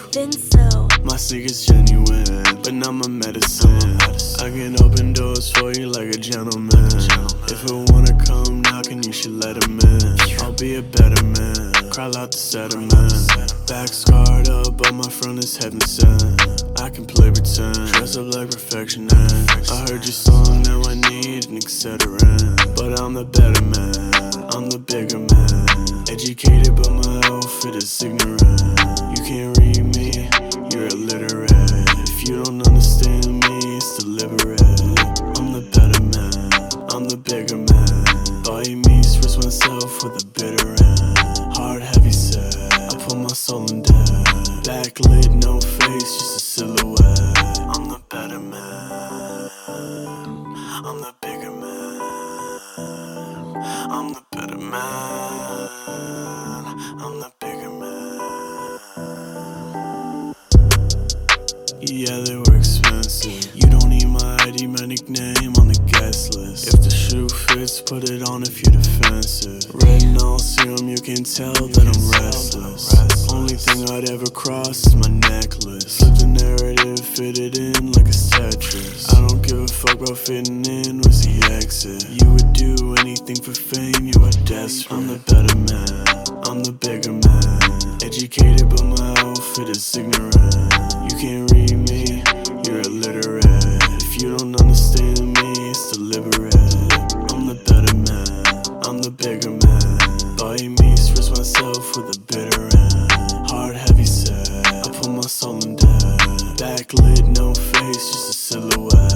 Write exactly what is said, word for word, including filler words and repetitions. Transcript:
Vinso. My secret's genuine, but not my medicine. I can open doors for you like a gentleman. If it wanna come knocking, you should let him in. I'll be a better man, crawl out the sediment. Back scarred up, but my front is heaven sent. I can play pretend, dress up like perfectionist. I heard your song, now I need an Excedrin. But I'm the better man, I'm the bigger man. Educated, but my outfit is ignorant. You can't read me, you're illiterate. If you don't understand me, it's deliberate. I'm the better man, I'm the bigger man. By me, stress myself with a bitter end. Hard, heavy set, I put my soul in debt. Backlit, no face, just a silhouette. I'm the better man, I'm the bigger man. I'm the better man, I'm the bigger man. Yeah, they were expensive. You don't need my I D, my nickname on the guest list. If the shoe fits, put it on if you're defensive. Retinol serum, you can tell that I'm restless. Only thing I'd ever cross is my necklace. Flip the narrative, fit it in like a Tetris. I don't give a fuck about fitting in, where's the exit? You would do anything for fame, you are desperate. I'm the better man, I'm the bigger man. Educated, but my outfit is ignorant. You can't read me, you're illiterate. If you don't understand me, it's deliberate. I'm the better man, I'm the bigger man. By me, stress myself with a bitter end. Hard, heavy set, I put my soul in debt. Backlit, no face, just a silhouette.